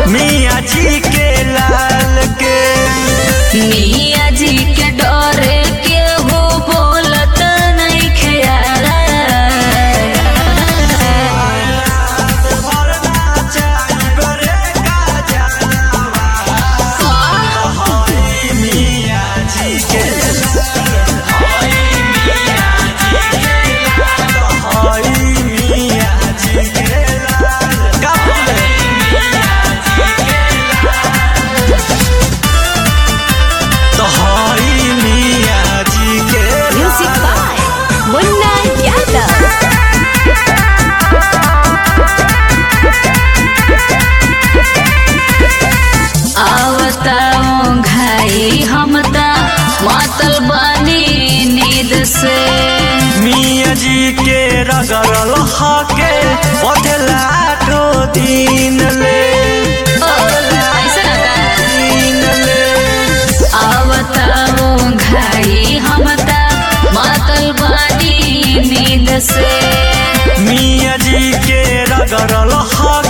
मियाँ जी के लाल के। मियाँ जी के डरे के हो बोलत नहीं ख्याल। Music by Munna Yadav। आवताओ घाई हमता मातल बानी नींद से। मियाँ जी के रगड़ल हके बदला तो दिन ले। आवताओ घाई हमता मातल बानी नींद से। मियाँ जी के रगड़ल हके